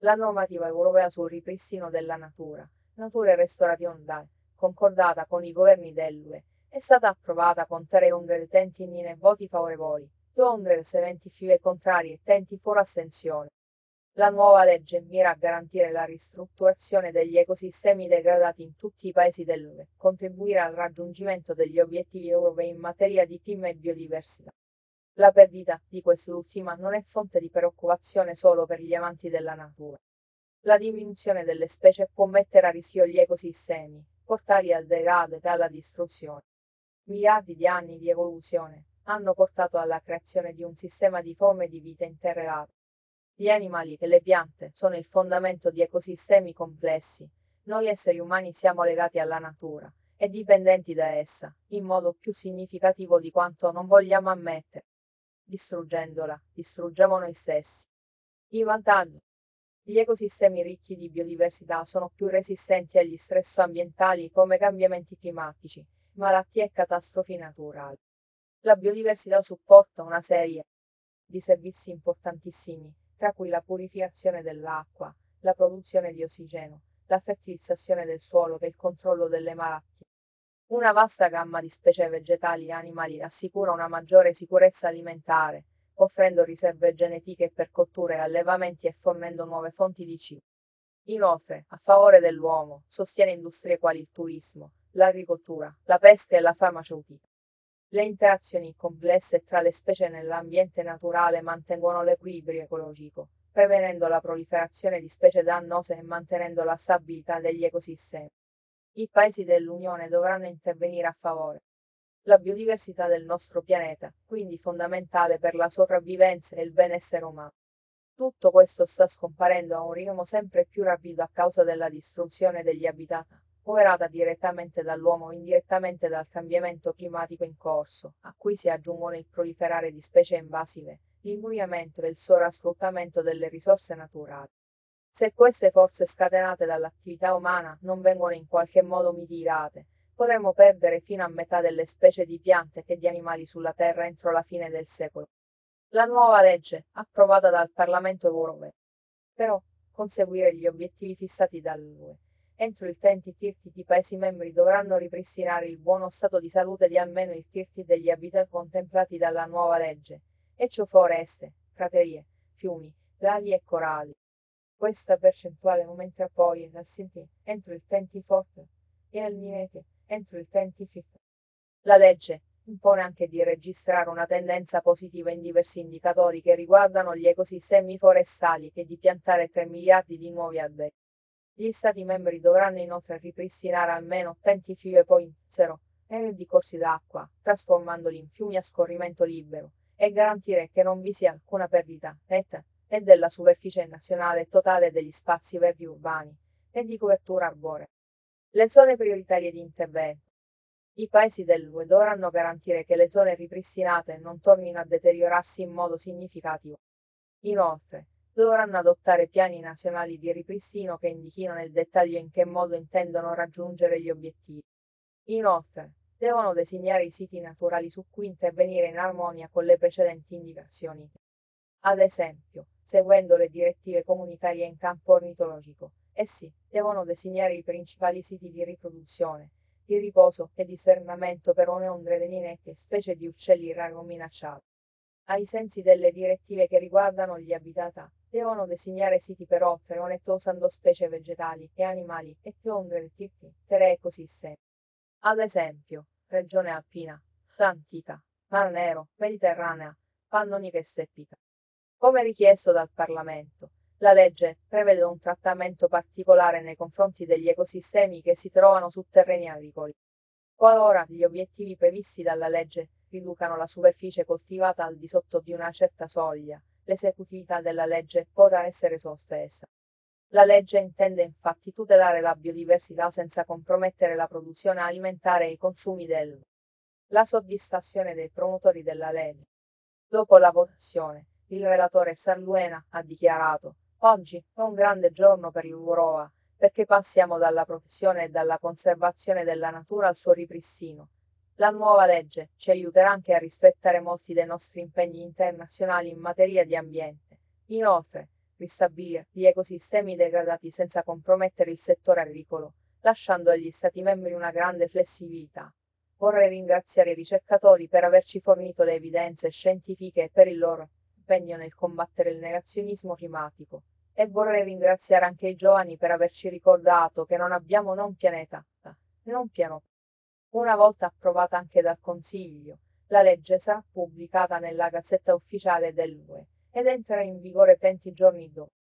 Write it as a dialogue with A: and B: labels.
A: La normativa europea sul ripristino della natura, Nature Restoration Day, concordata con i governi dell'UE, è stata approvata con 310 voti favorevoli, 275 contrari e 24 astensioni. La nuova legge mira a garantire la ristrutturazione degli ecosistemi degradati in tutti i paesi dell'UE, contribuire al raggiungimento degli obiettivi europei in materia di clima e biodiversità. La perdita di quest'ultima non è fonte di preoccupazione solo per gli amanti della natura. La diminuzione delle specie può mettere a rischio gli ecosistemi, portarli al degrado e alla distruzione. Miliardi di anni di evoluzione hanno portato alla creazione di un sistema di forme di vita interrelate. Gli animali e le piante sono il fondamento di ecosistemi complessi. Noi esseri umani siamo legati alla natura e dipendenti da essa, in modo più significativo di quanto non vogliamo ammettere. Distruggendola, distruggiamo noi stessi. I vantaggi. Gli ecosistemi ricchi di biodiversità sono più resistenti agli stress ambientali come cambiamenti climatici, malattie e catastrofi naturali. La biodiversità supporta una serie di servizi importantissimi, tra cui la purificazione dell'acqua, la produzione di ossigeno, la fertilizzazione del suolo e il controllo delle malattie. Una vasta gamma di specie vegetali e animali assicura una maggiore sicurezza alimentare, offrendo riserve genetiche per cotture e allevamenti e fornendo nuove fonti di cibo. Inoltre, a favore dell'uomo, sostiene industrie quali il turismo, l'agricoltura, la pesca e la farmaceutica. Le interazioni complesse tra le specie nell'ambiente naturale mantengono l'equilibrio ecologico, prevenendo la proliferazione di specie dannose e mantenendo la stabilità degli ecosistemi. I paesi dell'Unione dovranno intervenire a favore. La biodiversità del nostro pianeta, quindi fondamentale per la sopravvivenza e il benessere umano. Tutto questo sta scomparendo a un ritmo sempre più rapido a causa della distruzione degli habitat, operata direttamente dall'uomo o indirettamente dal cambiamento climatico in corso, a cui si aggiungono il proliferare di specie invasive, l'inquinamento e il sovrasfruttamento delle risorse naturali. Se queste forze scatenate dall'attività umana non vengono in qualche modo mitigate, potremmo perdere fino a metà delle specie di piante e di animali sulla Terra entro la fine del secolo. La nuova legge, approvata dal Parlamento europeo, però, conseguire gli obiettivi fissati dall'UE. Entro il 2030 i Paesi membri dovranno ripristinare il buono stato di salute di almeno il 30 degli habitat contemplati dalla nuova legge, e ciò foreste, praterie, fiumi, laghi e coralli. Questa percentuale aumenterà poi dal Sinti entro il 2040 e al Ninete entro il 2050. La legge impone anche di registrare una tendenza positiva in diversi indicatori che riguardano gli ecosistemi forestali e di piantare 3 miliardi di nuovi alberi. Gli Stati membri dovranno inoltre ripristinare almeno 20,0 di corsi d'acqua, trasformandoli in fiumi a scorrimento libero, e garantire che non vi sia alcuna perdita netta e della superficie nazionale totale degli spazi verdi urbani e di copertura arborea. Le zone prioritarie di intervento. I paesi dell'UE dovranno garantire che le zone ripristinate non tornino a deteriorarsi in modo significativo. Inoltre, dovranno adottare piani nazionali di ripristino che indichino nel dettaglio in che modo intendono raggiungere gli obiettivi. Inoltre, devono designare i siti naturali su cui intervenire in armonia con le precedenti indicazioni. Ad esempio, seguendo le direttive comunitarie in campo ornitologico, essi devono designare i principali siti di riproduzione, di riposo e di svernamento per ondre di ninette e specie di uccelli rari o minacciati. Ai sensi delle direttive che riguardano gli habitat, devono designare siti per ottere usando specie vegetali e animali e più ondre di tre ecosistemi. Ad esempio, regione alpina, atlantica, Mar Nero, mediterranea, pannonica e steppica. Come richiesto dal Parlamento, la legge prevede un trattamento particolare nei confronti degli ecosistemi che si trovano su terreni agricoli. Qualora gli obiettivi previsti dalla legge riducano la superficie coltivata al di sotto di una certa soglia, l'esecutività della legge potrà essere sospesa. La legge intende infatti tutelare la biodiversità senza compromettere la produzione alimentare e i consumi La soddisfazione dei promotori della legge. Dopo la votazione, il relatore Sarluena ha dichiarato: Oggi è un grande giorno per l'Europa, perché passiamo dalla protezione e dalla conservazione della natura al suo ripristino. La nuova legge ci aiuterà anche a rispettare molti dei nostri impegni internazionali in materia di ambiente. Inoltre, ristabilire gli ecosistemi degradati senza compromettere il settore agricolo, lasciando agli Stati membri una grande flessibilità. Vorrei ringraziare i ricercatori per averci fornito le evidenze scientifiche e per il loro impegno nel combattere il negazionismo climatico. E vorrei ringraziare anche i giovani per averci ricordato che non abbiamo non pianeta, non piano. Una volta approvata anche dal Consiglio, la legge sarà pubblicata nella Gazzetta Ufficiale dell'UE ed entrerà in vigore 20 giorni dopo.